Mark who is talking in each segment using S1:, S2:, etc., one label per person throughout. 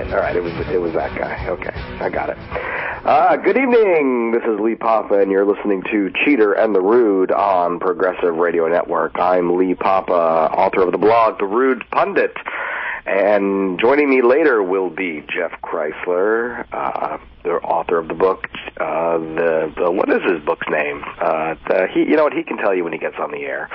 S1: All right, it was that guy. Okay, I got it. Good evening. This is Lee Papa, and you're listening to Cheater and the Rude on Progressive Radio Network. I'm Lee Papa, author of the blog The Rude Pundit, and joining me later will be Jeff Chrysler, the author of the book. What is his book's name? He can tell you when he gets on the air.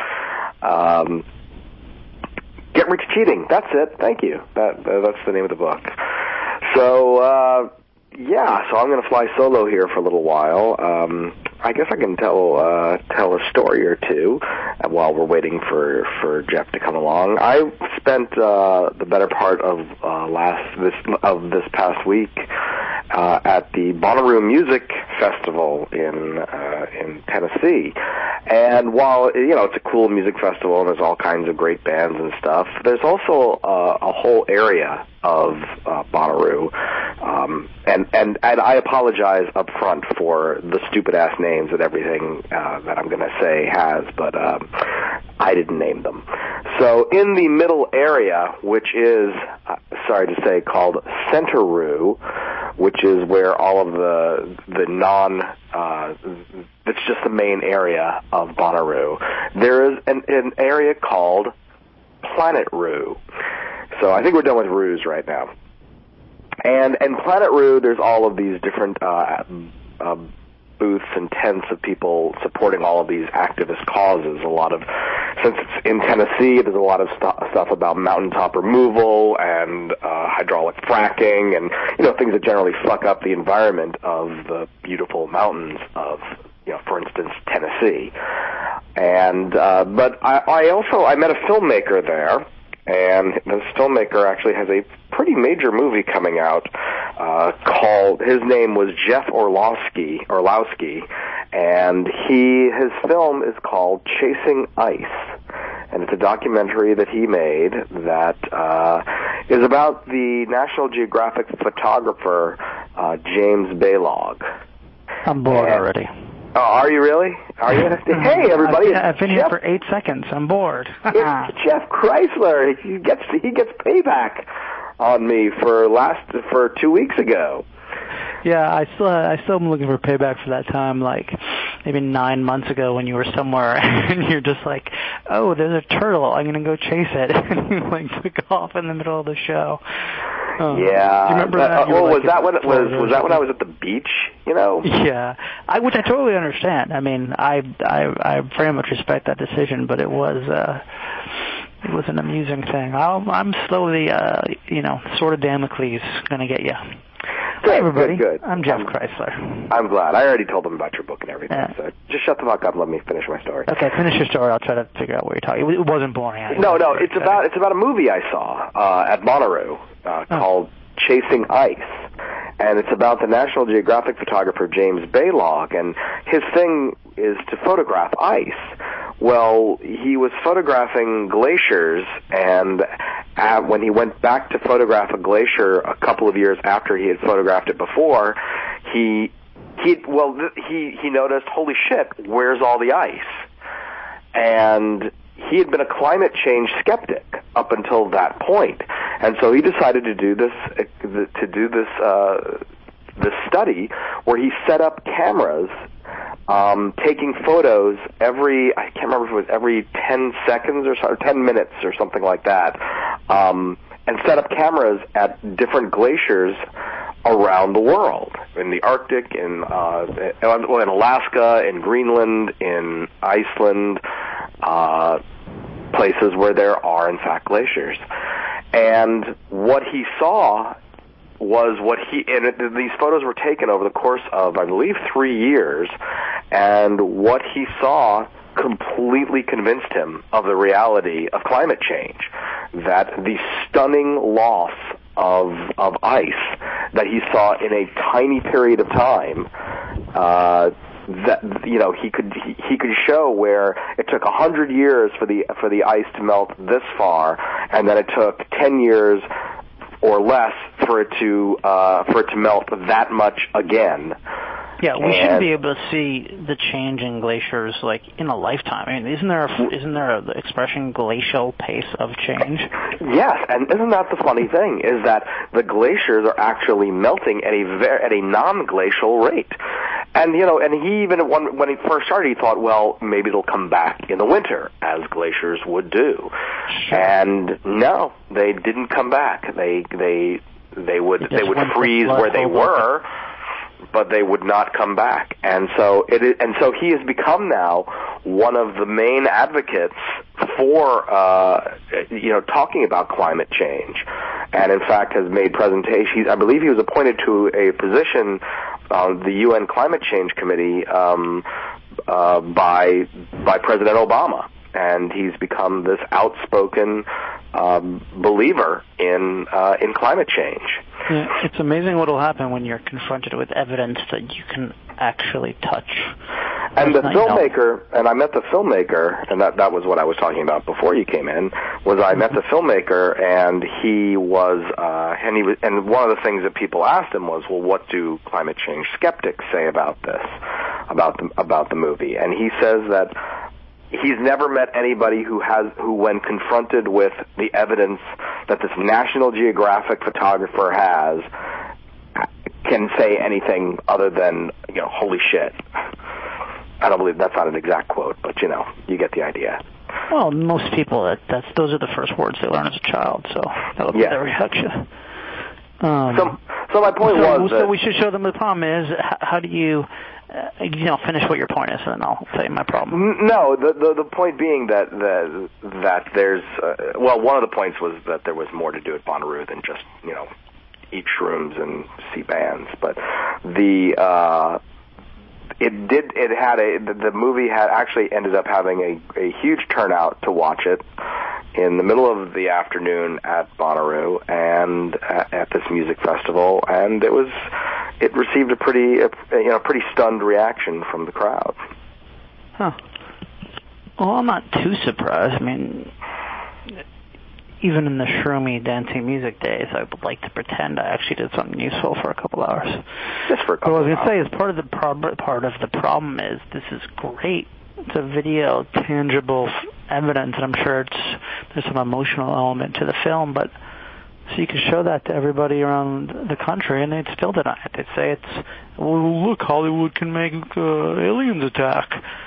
S1: Get Rich Cheating. That's it. Thank you. That's the name of the book. So I'm going to fly solo here for a little while. I guess I can tell a story or two while we're waiting for Jeff to come along. I spent the better part of this past week at the Bonnaroo Music Festival in Tennessee. And while it's a cool music festival and there's all kinds of great bands and stuff, there's also a whole area of Bonnaroo, and I apologize up front for the stupid ass names that everything that I'm going to say has, but I didn't name them. So in the middle area, which is sorry to say called Centeroo, which is where all of it's just the main area of Bonnaroo. There is an area called Planet Roo. So I think we're done with Roos right now. And Planet Roo, there's all of these different booths and tents of people supporting all of these activist causes. Since it's in Tennessee, there's a lot of stuff about mountaintop removal and hydraulic fracking and things that generally fuck up the environment of the beautiful mountains of, for instance, Tennessee. And but I met a filmmaker there, and this filmmaker actually has a pretty major movie coming out his name was Jeff Orlowski, and his film is called Chasing Ice, and it's a documentary that he made that is about the National Geographic photographer James Baylog.
S2: I'm bored already.
S1: Oh, are you really? Are you? Hey, everybody!
S2: I've been here for 8 seconds. I'm bored.
S1: It's Jeff Chrysler. He gets payback on me for 2 weeks ago.
S2: Yeah, I still am looking for payback for that time, like maybe 9 months ago when you were somewhere and you're just like, oh, there's a turtle, I'm gonna go chase it, and you took off in the middle of the show.
S1: Yeah.
S2: Do you remember that?
S1: Was that when I was at the beach?
S2: Yeah, which I totally understand. I mean, I very much respect that decision, but it was an amusing thing. I'm slowly, sort of Damocles gonna get you. Hey, everybody.
S1: Good.
S2: I'm Jeff Chrysler.
S1: I'm glad. I already told them about your book and everything, so just shut the fuck up and let me finish my story.
S2: Okay, finish your story. I'll try to figure out what you're talking. It wasn't boring.
S1: No, it's about a movie I saw at Bonnaroo called Chasing Ice, and it's about the National Geographic photographer James Baylog, and his thing is to photograph ice. Well, he was photographing glaciers, and when he went back to photograph a glacier a couple of years after he had photographed it before, he noticed, holy shit, where's all the ice? And he had been a climate change skeptic up until that point, and so he decided to do this study where he set up cameras, taking photos I can't remember if it was every 10 seconds or 10 minutes or something like that, and set up cameras at different glaciers around the world, in the Arctic, in Alaska, in Greenland, in Iceland, places where there are, in fact, glaciers. And what he saw was these photos were taken over the course of, I believe, 3 years, and what he saw completely convinced him of the reality of climate change, that the stunning loss of ice that he saw in a tiny period of time, that he could show where it took 100 years for the ice to melt this far, and then it took 10 years or less for it to melt that much again.
S2: Yeah, we shouldn't be able to see the change in glaciers like in a lifetime. I mean, isn't there the expression glacial pace of change?
S1: Yes, and isn't that the funny thing? Is that the glaciers are actually melting at a non-glacial rate. And and he even when he first started, he thought, well, maybe it'll come back in the winter as glaciers would do. Sure. And no, they didn't come back. They would freeze where they were. But they would not come back, and so he has become now one of the main advocates for talking about climate change, and in fact has made presentations. I believe he was appointed to a position on the UN Climate Change Committee by President Obama, and he's become this outspoken believer in climate change.
S2: Yeah, it's amazing what will happen when you're confronted with evidence that you can actually touch.
S1: And the filmmaker, and I met the filmmaker, and that was what I was talking about before you came in, was I met the filmmaker, and he was, and one of the things that people asked him was, well, what do climate change skeptics say about this, about the movie? And he says that he's never met anybody who, when confronted with the evidence that this National Geographic photographer has, can say anything other than, holy shit. I don't believe that's not an exact quote, but you get the idea.
S2: Well, most people, those are the first words they learn as a child, so that would be their reaction.
S1: So my point was that...
S2: So we should show them the problem is, how do you... finish what your point is, and then I'll tell you my problem.
S1: No, the point being that there's one of the points was that there was more to do at Bonnaroo than just eat shrooms and see bands, but the movie actually ended up having a huge turnout to watch it in the middle of the afternoon at Bonnaroo and at this music festival, and it received a pretty stunned reaction from the crowd.
S2: Huh. Well, I'm not too surprised. I mean, even in the shroomy dancing music days, I would like to pretend I actually did something useful for a couple hours.
S1: Just for a couple hours.
S2: What I was going to say is part of the problem is this is great. It's a video, tangible evidence, and I'm sure there's some emotional element to the film, but so you can show that to everybody around the country, and they'd still deny it. They'd say look, Hollywood can make aliens attack.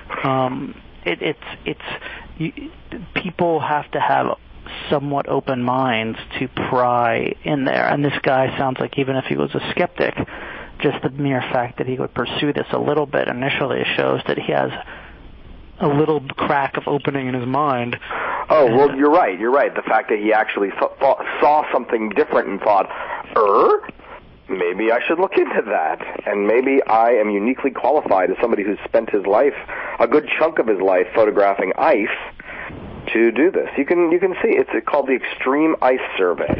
S2: People have to have somewhat open minds to pry in there, and this guy sounds like, even if he was a skeptic, just the mere fact that he would pursue this a little bit initially shows that he has a little crack of opening in his mind.
S1: Oh, well, you're right. The fact that he actually saw something different and thought, maybe I should look into that. And maybe I am uniquely qualified as somebody who's spent his life, a good chunk of his life, photographing ice to do this. You can see it's called the Extreme Ice Survey.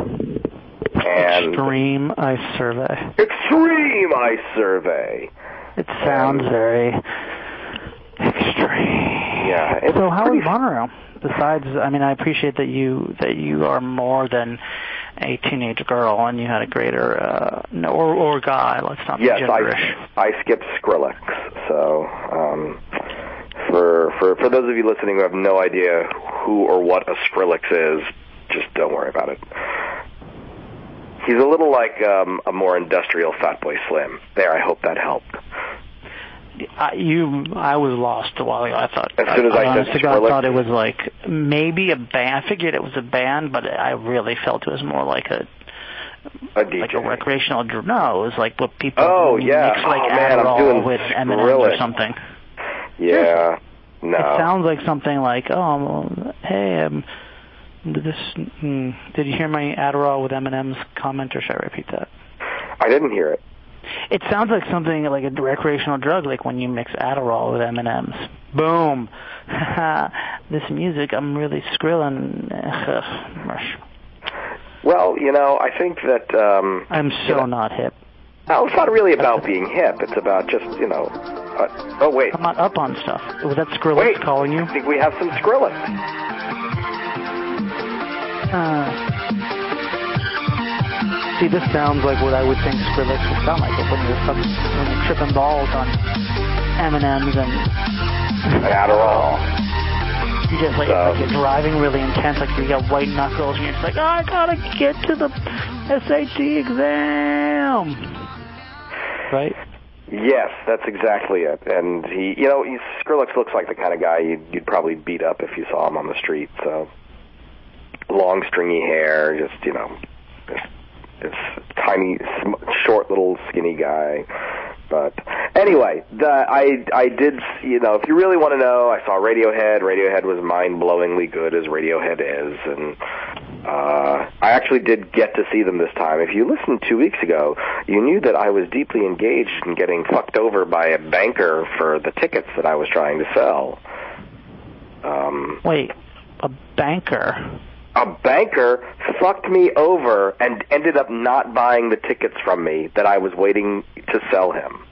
S2: Extreme Ice Survey.
S1: Extreme Ice Survey.
S2: It sounds very extreme.
S1: Yeah.
S2: So how is Bonnaroo? Besides, I mean, I appreciate that you are more than a teenage girl and you had a greater or guy. Let's not be genderish.
S1: Yes, I skipped Skrillex. So for those of you listening who have no idea who or what a Skrillex is, just don't worry about it. He's a little like a more industrial Fatboy Slim. There, I hope that helped.
S2: I was lost a while ago. I thought,
S1: as soon as I said Skrillex,
S2: I thought it was like maybe a band. I figured it was a band, but I really felt it was more like a
S1: DJ.
S2: Like a recreational drug. No, it was like what people mix like
S1: Adderall
S2: with M&Ms or something.
S1: Yeah, no.
S2: It sounds like something like, hey, did you hear my Adderall with M&Ms comment, or should I repeat that?
S1: I didn't hear it.
S2: It sounds like something like a recreational drug, like when you mix Adderall with M&Ms. Boom. This music, I'm really skrilling.
S1: Well, I think that...
S2: I'm so not hip.
S1: No, it's not really about being hip. It's about just, oh, wait.
S2: I'm not up on stuff. Was that Skrillex calling you?
S1: I think we have some Skrillex.
S2: See, this sounds like what I would think Skrillex would sound like when you're tripping balls on M&Ms and
S1: Adderall.
S2: You just like, it's like you're driving really intense, like you got white knuckles, and you're just like, oh, I gotta get to the SAT exam, right?
S1: Yes, that's exactly it. And Skrillex looks like the kind of guy you'd probably beat up if you saw him on the street. So long, stringy hair, just this tiny, short, little, skinny guy. But anyway, I did, if you really want to know, I saw Radiohead. Radiohead was mind-blowingly good, as Radiohead is, and I actually did get to see them this time. If you listened 2 weeks ago, you knew that I was deeply engaged in getting fucked over by a banker for the tickets that I was trying to sell.
S2: Wait, a banker?
S1: A banker fucked me over and ended up not buying the tickets from me that I was waiting to sell him.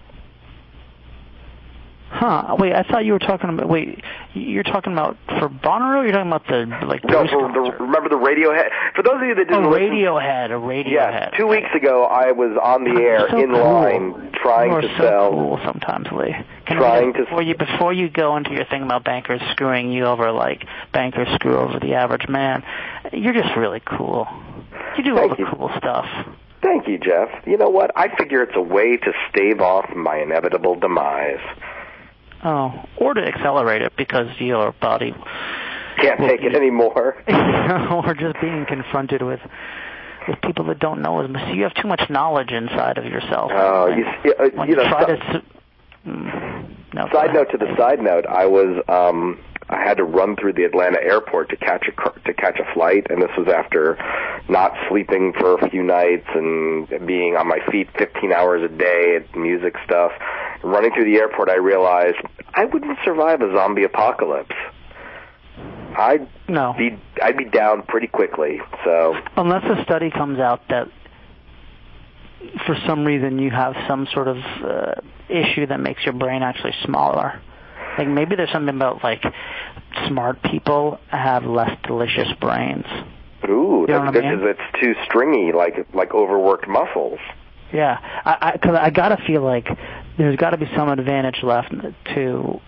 S2: Huh. Wait, I thought you were talking about... Wait, you're talking about for Bonnaroo, or you're talking about the...
S1: remember the Radiohead? For those of you that didn't listen...
S2: Radiohead.
S1: Yeah, 2 weeks ago I was on the air in line trying to sell...
S2: Cool sometimes, Lee. Before you go into your thing about bankers screwing you over like bankers screw over the average man, you're just really cool. You do all the cool stuff.
S1: Thank you, Jeff. You know what? I figure it's a way to stave off my inevitable demise.
S2: Oh, or to accelerate it because your body
S1: can't take it anymore.
S2: Or just being confronted with people that don't know as much. You have too much knowledge inside of yourself.
S1: Oh, Side note to the side note, I had to run through the Atlanta airport to catch a flight, and this was after not sleeping for a few nights and being on my feet 15 hours a day at music stuff. Running through the airport, I realized I wouldn't survive a zombie apocalypse. I'd be down pretty quickly. So
S2: unless a study comes out that for some reason you have some sort of issue that makes your brain actually smaller. Like maybe there's something about like smart people have less delicious brains.
S1: Ooh, that's good because it's too stringy, like overworked muscles.
S2: Yeah, because I gotta feel like there's got to be some advantage left to.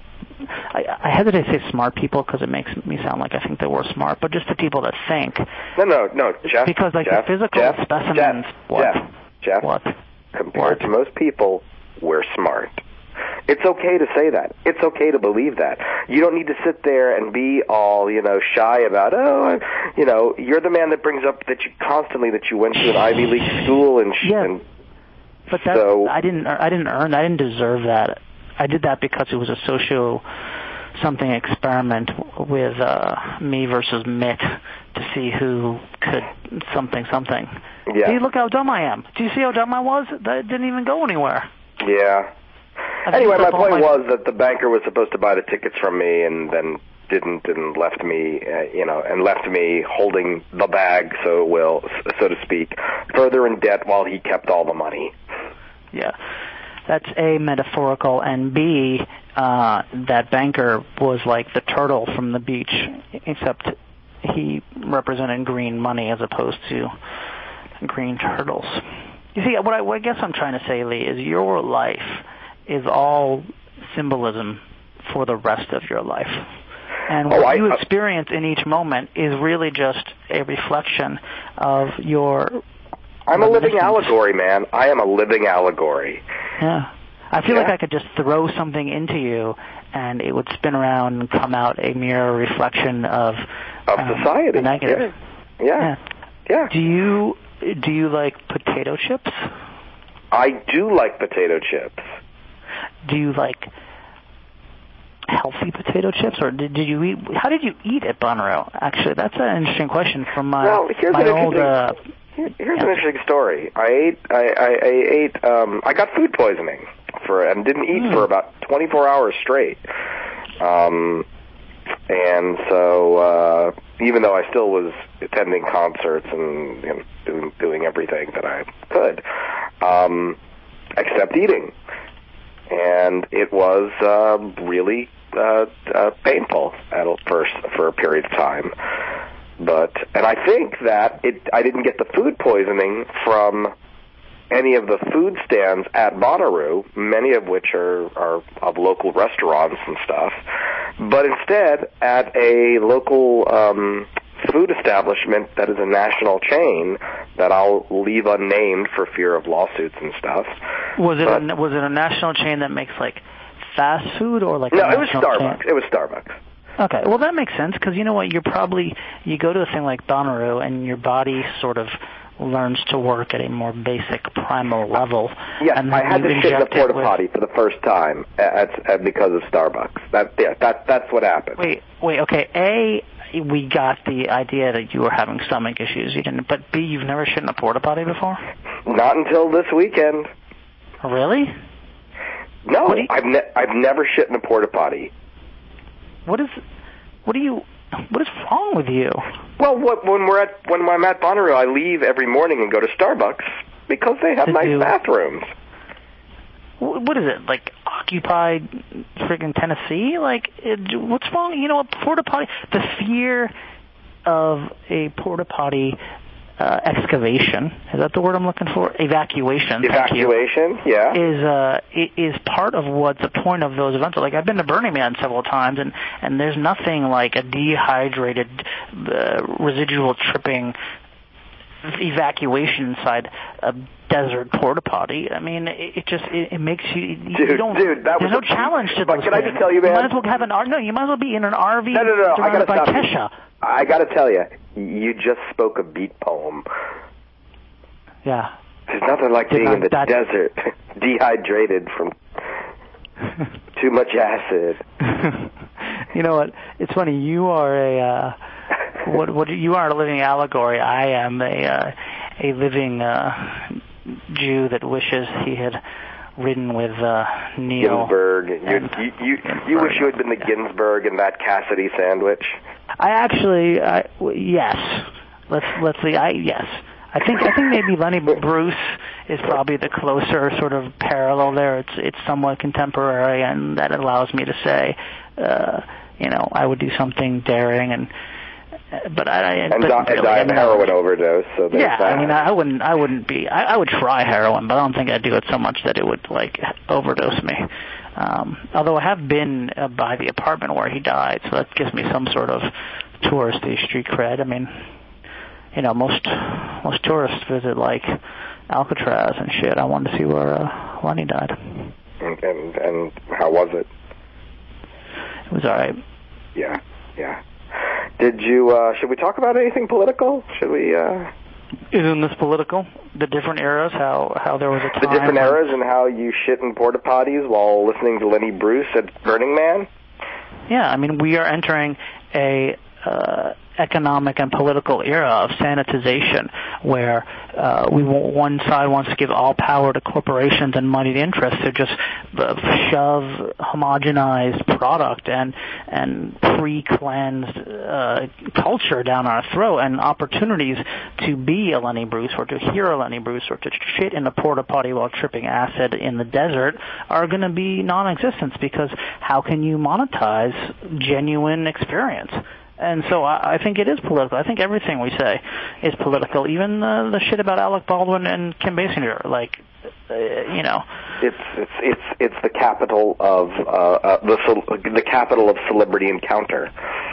S2: I hesitate to say smart people because it makes me sound like I think that we're smart, but just the people that think.
S1: No, Jeff.
S2: Because the physical specimens.
S1: Jeff.
S2: What?
S1: Compared to most people, we're smart. It's okay to say that. It's okay to believe that. You don't need to sit there and be all, shy about, you're the man that brings up that you went to an Ivy League school and
S2: but I didn't deserve that. I did that because it was a something experiment with me versus Mitt to see who could something.
S1: Yeah.
S2: See, look how dumb I am. Do you see how dumb I was? That didn't even go anywhere.
S1: Yeah. Anyway, my point was that the banker was supposed to buy the tickets from me and then didn't and left me, and left me holding the bag, so to speak, further in debt while he kept all the money.
S2: Yeah. That's A, metaphorical, and B, that banker was like the turtle from the beach, except he represented green money as opposed to green turtles. You see, what I guess I'm trying to say, Lee, is your life is all symbolism for the rest of your life. And what you experience in each moment is really just a reflection of your...
S1: I'm a living allegory, man. I am a living allegory.
S2: Yeah. I feel like I could just throw something into you and it would spin around and come out a mirror reflection of
S1: society.
S2: The negative.
S1: Yeah.
S2: Do you like potato chips?
S1: I do like potato chips.
S2: Do you like healthy potato chips, or did you eat? How did you eat at Bonnaroo? Actually, that's an interesting question from my old.
S1: Here's an interesting story. I got food poisoning and didn't eat for about 24 hours straight. And so even though I still was attending concerts and doing everything that I could, except eating. And it was really painful at first for a period of time. And I think that I didn't get the food poisoning from any of the food stands at Bonnaroo, many of which are of local restaurants and stuff, but instead at a local food establishment that is a national chain that I'll leave unnamed for fear of lawsuits and stuff.
S2: Was it a national chain that makes like fast food or like?
S1: No, it was Starbucks. Chain? It was Starbucks.
S2: Okay, well that makes sense because you know what, you go to a thing like Bonnaroo and your body sort of learns to work at a more basic primal level.
S1: Yes, I had to shit in a porta potty for the first time because of Starbucks. That's what happened.
S2: Wait, okay. A, we got the idea that you were having stomach issues. You didn't, but B, you've never shit in a porta potty before?
S1: Not until this weekend.
S2: Really?
S1: No, I've never shit in a porta potty.
S2: What is wrong with you?
S1: Well, when I'm at Bonnaroo, I leave every morning and go to Starbucks because they have nice bathrooms.
S2: What is it, like occupied friggin' Tennessee? Like, what's wrong? You know, a porta potty. The fear of a porta potty excavation, is that the word I'm looking for? Evacuation. Yeah. Is part of what the point of those events are. Like, I've been to Burning Man several times, and there's nothing like a dehydrated, residual tripping evacuation inside a desert porta potty. I mean, it makes you. There's no challenge to those.
S1: Can I just tell you, man?
S2: You might as well have you might as well be in an RV
S1: surrounded
S2: by Kesha.
S1: I got to tell you, you just spoke a beat poem.
S2: Yeah.
S1: There's nothing like being in the desert, dehydrated from too much acid.
S2: You know what? It's funny. You are you are a living allegory. I am a living Jew that wishes he had ridden with Neil
S1: Ginsburg. You wish you had been the Ginsburg in that Cassidy sandwich.
S2: Yes. Let's see. Yes. I think maybe Lenny Bruce is probably the closer sort of parallel there. It's somewhat contemporary, and that allows me to say, I would do something daring but die
S1: of heroin overdose. So
S2: yeah, that. I mean, I wouldn't be. I would try heroin, but I don't think I'd do it so much that it would like overdose me. Although I have been by the apartment where he died, so that gives me some sort of touristy street cred. I mean, most tourists visit like Alcatraz and shit. I wanted to see where Lenny died.
S1: And how was it?
S2: It was all right.
S1: Yeah. Did you? Should we talk about anything political? Should we?
S2: Isn't this political? The different eras, how there was a time.
S1: The different eras and how you shit in porta potties while listening to Lenny Bruce at Burning Man.
S2: Yeah, I mean, we are entering a economic and political era of sanitization where one side wants to give all power to corporations and moneyed interests to just shove homogenized product and pre-cleansed culture down our throat, and opportunities to be a Lenny Bruce or to hear a Lenny Bruce or to shit in a porta potty while tripping acid in the desert are going to be non-existent, because how can you monetize genuine experience? And so I think it is political. I think everything we say is political, even the shit about Alec Baldwin and Kim Basinger. Like,
S1: it's the capital of the capital of celebrity encounter.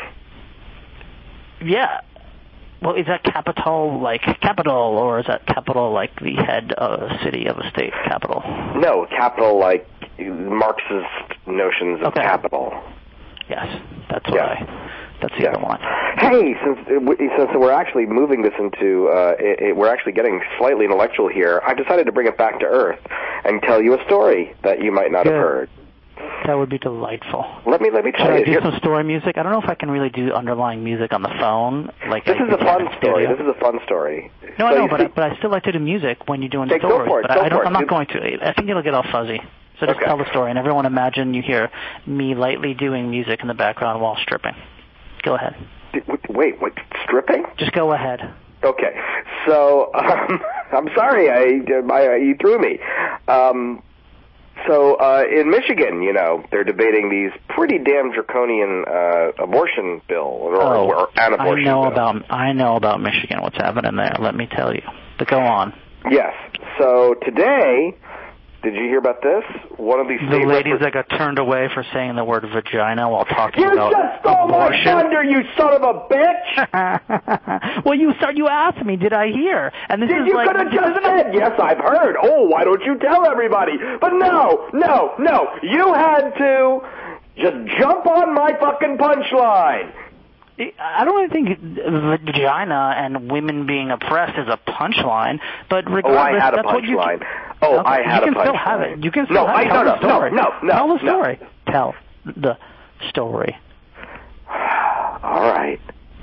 S2: Yeah. Well, is that capital like capital, or is that capital like the head of a city of a state capital? No, capital like Marxist notions of capital. Yes, that's why. That's the other one.
S1: Hey, since we're actually moving this into, we're actually getting slightly intellectual here, I decided to bring it back to earth and tell you a story that you might not have heard.
S2: That would be delightful.
S1: Let me tell you.
S2: Should I do some story music? I don't know if I can really do underlying music on the phone.
S1: This is a fun story.
S2: No, I know, but I still like to do music when you're doing stories.
S1: Go for it.
S2: I'm not going to. I think it'll get all fuzzy. So just tell the story, and everyone imagine you hear me lightly doing music in the background while stripping. Go ahead.
S1: Wait, what? Stripping?
S2: Just go ahead.
S1: Okay. So, I'm sorry, you threw me. So in Michigan, they're debating these pretty damn draconian abortion bill or an abortion bill.
S2: I know about Michigan. What's happening there? Let me tell you. But go on.
S1: Yes. So today, did you hear about this? One of these
S2: the ladies that got turned away for saying the word vagina while talking about abortion.
S1: You just stole my thunder, you son of a bitch!
S2: Well, you asked me, did I hear? And this
S1: you could have just said, yes, I've heard. Oh, why don't you tell everybody? But no. You had to just jump on my fucking punchline.
S2: I don't really think vagina and women being oppressed is a punchline, but regardless,
S1: I had a punchline. I had a punchline.
S2: You can still have it. You can still have it. Tell the story. Tell the story. Tell the story.
S1: All right.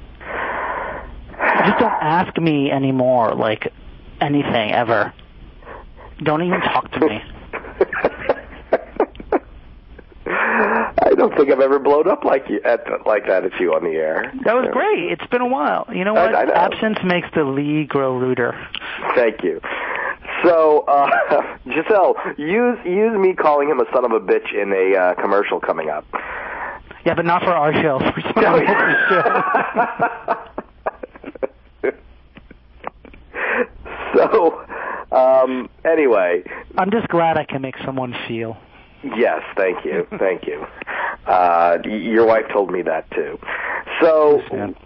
S2: Just don't ask me anymore, like anything ever. Don't even talk to me.
S1: I don't think I've ever blown up like that at you on the air.
S2: That was great. It's been a while. You know what?
S1: I know.
S2: Absence makes the league grow ruder.
S1: Thank you. So, Giselle, use me calling him a son of a bitch in a commercial coming up.
S2: Yeah, but not for our show. For someone else's
S1: show. So, anyway.
S2: I'm just glad I can make someone feel.
S1: Yes, thank you. Thank you. Your wife told me that too. So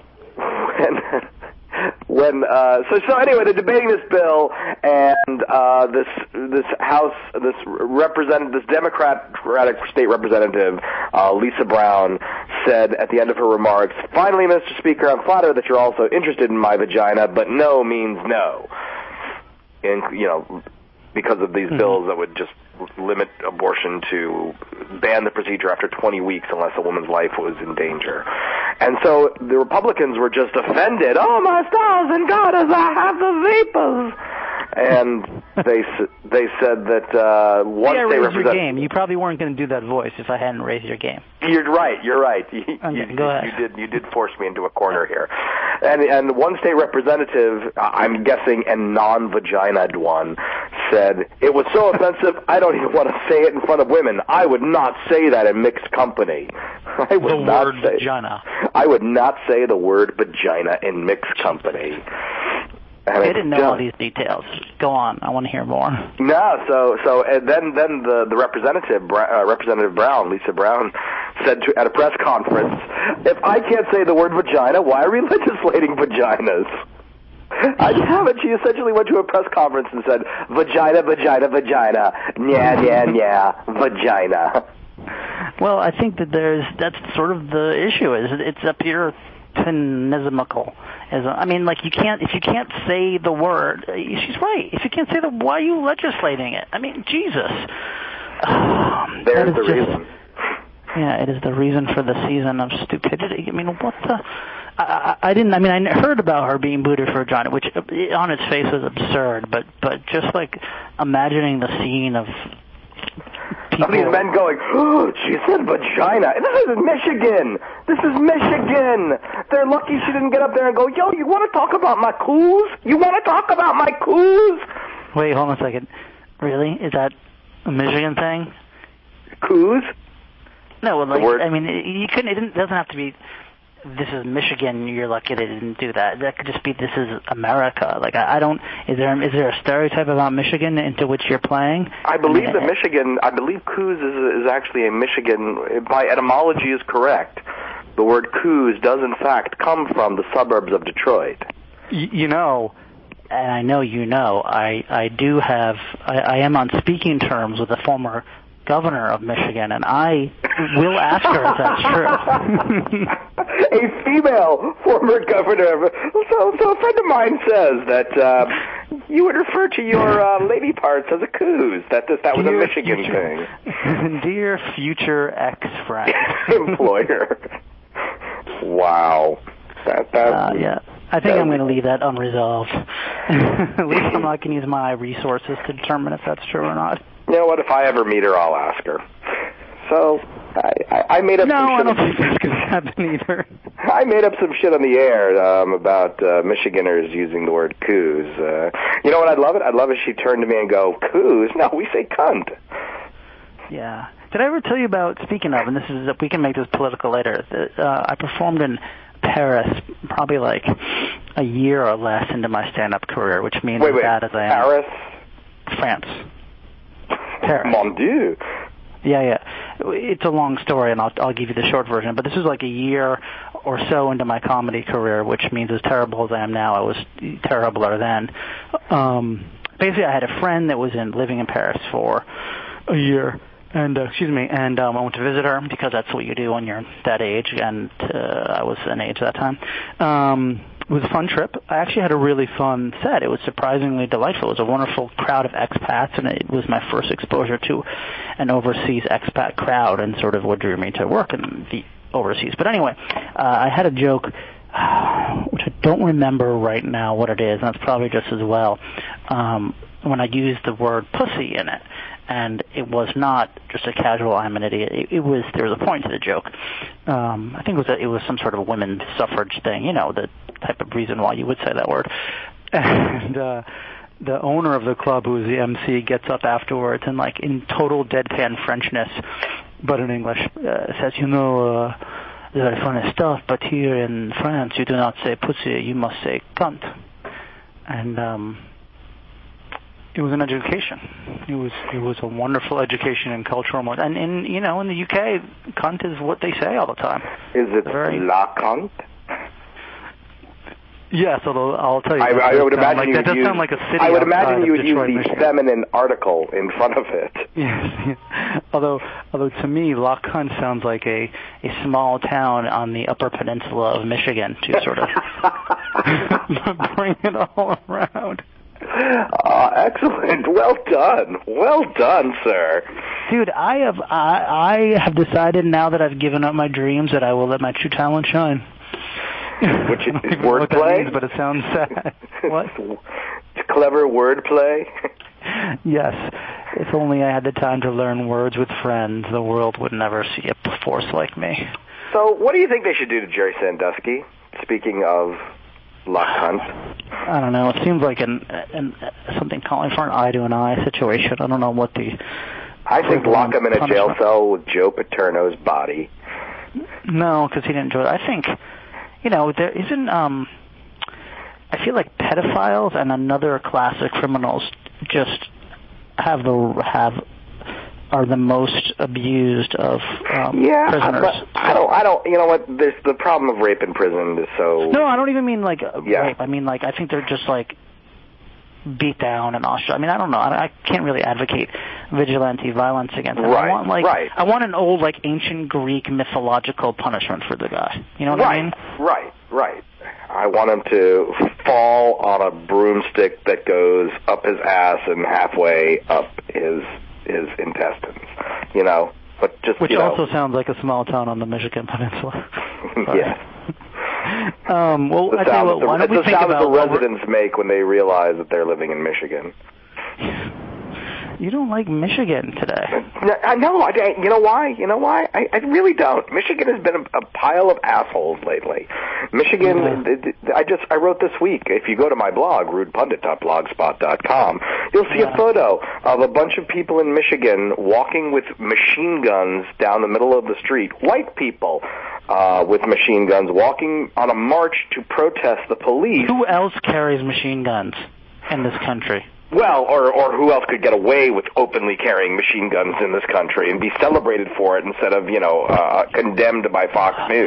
S1: so anyway, they're debating this bill, and this Democratic state representative, Lisa Brown, said at the end of her remarks, "Finally, Mr. Speaker, I'm flattered that you're also interested in my vagina, but no means no." And because of these bills that would just limit abortion to ban the procedure after 20 weeks unless a woman's life was in danger. And so the Republicans were just offended. Oh, my stars and garters, I have the vapors. And they said that once they
S2: raised your game. You probably weren't going to do that voice if I hadn't raised your game.
S1: You're right.
S2: Go ahead.
S1: You did force me into a corner here. And one state representative, I'm guessing a non-vaginaed one, said, "It was so offensive, I don't even want to say it in front of women. I would not say that in mixed company." I would not say the word vagina in mixed company.
S2: I didn't know all these details. Go on. I want to hear more.
S1: No, so and then the Representative Brown, Lisa Brown, said at a press conference, "If I can't say the word vagina, why are we legislating vaginas?" I haven't. She essentially went to a press conference and said, "Vagina, vagina, vagina, nya, nya, nya, vagina."
S2: Well, I think that that's sort of the issue. It's a puritanismical. If you can't say the word, she's right. If you can't say why are you legislating it? I mean, Jesus.
S1: There's the reason.
S2: Yeah, it is the reason for the season of stupidity. I mean, what the... I heard about her being booted for vagina, which on its face was absurd, but just like imagining the scene of people...
S1: These men going, "Oh, she said vagina. This is Michigan. They're lucky she didn't get up there and go, yo, you want to talk about my coos?
S2: Wait, hold on a second. Really? Is that a Michigan thing?
S1: Coos?
S2: No, you couldn't. It doesn't have to be. This is Michigan. You're lucky they didn't do that. That could just be this is America. Like I don't. Is there a stereotype about Michigan into which you're playing?
S1: I believe coos is actually a Michigan. By etymology is correct. The word coos does in fact come from the suburbs of Detroit.
S2: And I know I am on speaking terms with the former governor of Michigan, and I will ask her if that's true.
S1: A female former governor. So a friend of mine says that you would refer to your lady parts as a coos. That was a Michigan thing.
S2: Dear future ex-friend.
S1: Employer. Wow.
S2: Yeah. I think I'm going to leave that unresolved. At least I'm not going to use my resources to determine if that's true or not.
S1: You know what? If I ever meet her, I'll ask her. So I made up.
S2: No,
S1: some shit
S2: I don't think that's going to happen either.
S1: I made up some shit on the air about Michiganders using the word coos. You know what? I'd love it. I'd love if she turned to me and go, "Coos? No, we say cunt."
S2: Yeah. Did I ever tell you about, speaking of, and this is, we can make this political later, I performed in Paris probably like a year or less into my stand-up career, which means as bad as I am.
S1: Paris?
S2: France. Paris.
S1: Mon Dieu.
S2: Yeah. It's a long story, and I'll give you the short version. But this was like a year or so into my comedy career, which means as terrible as I am now, I was terribler then. Basically, I had a friend that was living in Paris for a year, and I went to visit her because that's what you do when you're that age, and I was an age at that time. It was a fun trip. I actually had a really fun set. It was surprisingly delightful. It was a wonderful crowd of expats, and it was my first exposure to an overseas expat crowd and sort of what drew me to work in the overseas. But anyway, I had a joke, which I don't remember right now what it is, and that's probably just as well, when I used the word pussy in it. And it was not just a casual I'm an idiot. There was a point to the joke. I think it was some sort of women's suffrage thing, the type of reason why you would say that word. And the owner of the club, who was the MC, gets up afterwards and, like, in total deadpan Frenchness, but in English, says, it's very funny stuff, but here in France you do not say pussy, you must say cunt. And it was an education. It was a wonderful education in cultural and in the UK, cunt is what they say all the time.
S1: Is it la cunt?
S2: Yes, although I'll tell you,
S1: I would imagine
S2: that does sound like a city.
S1: I would imagine you would use
S2: Michigan.
S1: the feminine article in front of it.
S2: Yes. Although to me, La Cunt sounds like a small town on the Upper Peninsula of Michigan to sort of bring it all around.
S1: Excellent. Well done, sir.
S2: Dude, I have decided now that I've given up my dreams that I will let my true talent shine.
S1: Which is wordplay?
S2: What that means, but it sounds sad. What?
S1: It's clever wordplay.
S2: Yes. If only I had the time to learn words with friends, the world would never see a force like me.
S1: So, what do you think they should do to Jerry Sandusky? Speaking of La Cunt.
S2: I don't know. It seems like something calling for an eye to an eye situation. I don't know what the...
S1: I think lock him in a jail cell with Joe Paterno's body.
S2: No, because he didn't enjoy it. I think, there isn't... I feel like pedophiles and another class of criminals just are the most abused of prisoners.
S1: But I don't. You know what? There's the problem of rape in prison is so.
S2: No, I don't even mean like rape. I mean I think they're just like beat down and ostracized. I mean, I don't know. I can't really advocate vigilante violence against them.
S1: Right.
S2: I want an old ancient Greek mythological punishment for the guy. You know what I mean?
S1: Right. I want him to fall on a broomstick that goes up his ass and halfway up his intestines, but just
S2: which also sounds like a small town on the Michigan Peninsula.
S1: Yes.
S2: Well, I tell you what, why don't we think about
S1: the sound the residents make when they realize that they're living in Michigan.
S2: You don't like Michigan today.
S1: I know. You know why? I really don't. Michigan has been a pile of assholes lately. Michigan, I wrote this week, if you go to my blog, rudepundit.blogspot.com, you'll see a photo of a bunch of people in Michigan walking with machine guns down the middle of the street. White people with machine guns walking on a march to protest the police.
S2: Who else carries machine guns in this country?
S1: Well, or who else could get away with openly carrying machine guns in this country and be celebrated for it instead of, condemned by Fox News?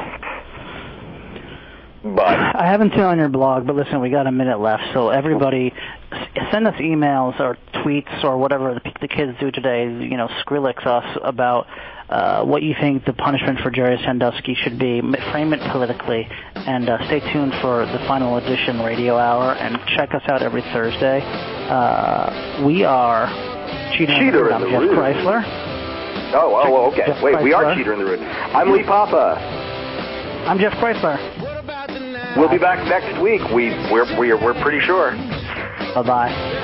S1: But
S2: I haven't seen on your blog, but listen, we got a minute left, so everybody send us emails or tweets or whatever the kids do today, Skrillex us about what you think the punishment for Jerry Sandusky should be. Frame it politically, and stay tuned for the Final Edition Radio Hour, and check us out every Thursday. We are Cheater in the Jeff Room. Chrysler.
S1: Oh, okay.
S2: Jeff
S1: Wait,
S2: Chrysler.
S1: We are Cheater in the Room. I'm Lee Papa.
S2: I'm Jeff Chrysler.
S1: We'll be back next week. We're pretty sure.
S2: Bye-bye.